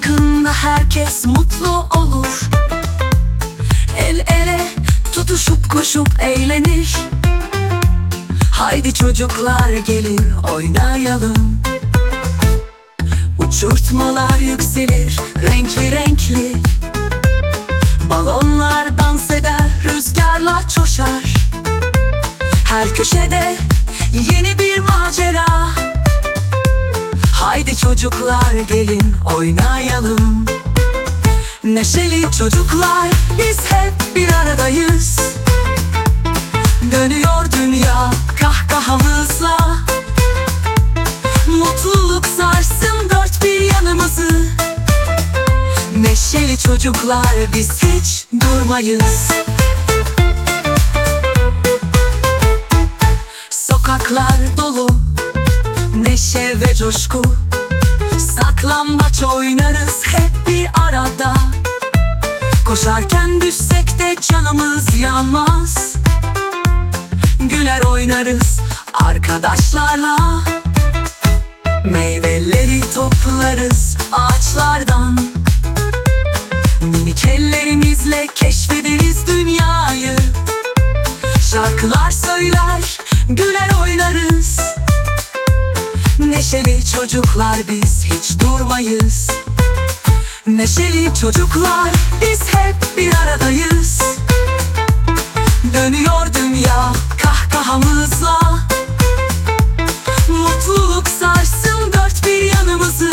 yakında herkes mutlu olur. El ele tutuşup koşup eğlenir. Haydi çocuklar gelin oynayalım. Uçurtmalar yükselir renkli renkli. Balonlar dans eder, rüzgarlar coşar. Her köşede yeni bir macera. Haydi çocuklar gelin oynayalım. Neşeli çocuklar biz hep bir aradayız. Dönüyor dünya kahkahamızla. Mutluluk sarsın dört bir yanımızı. Neşeli çocuklar biz hiç durmayız. Sokaklar dolu neşe ve coşku. Saklambaç oynarız hep bir arada. Koşarken düşsek de canımız yanmaz. Güler oynarız arkadaşlarla. Meyveleri toplarız ağaçlardan. Minik ellerimizle keşfederiz dünyayı. Şarkılar söyler, güler oynarız. Neşeli çocuklar biz hiç durmayız. Neşeli çocuklar biz hep bir aradayız. Dönüyor dünya kahkahamızla. Mutluluk sarsın dört bir yanımızı.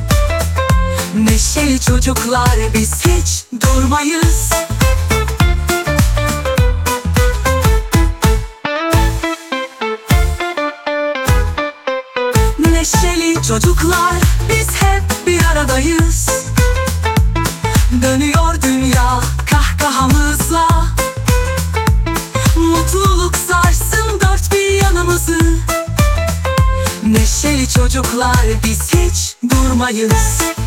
Neşeli çocuklar biz hiç durmayız. Neşeli çocuklar biz hep bir aradayız. Dönüyor dünya kahkahamızla. Mutluluk sarsın dört bir yanımızı. Neşeli çocuklar biz hiç durmayız.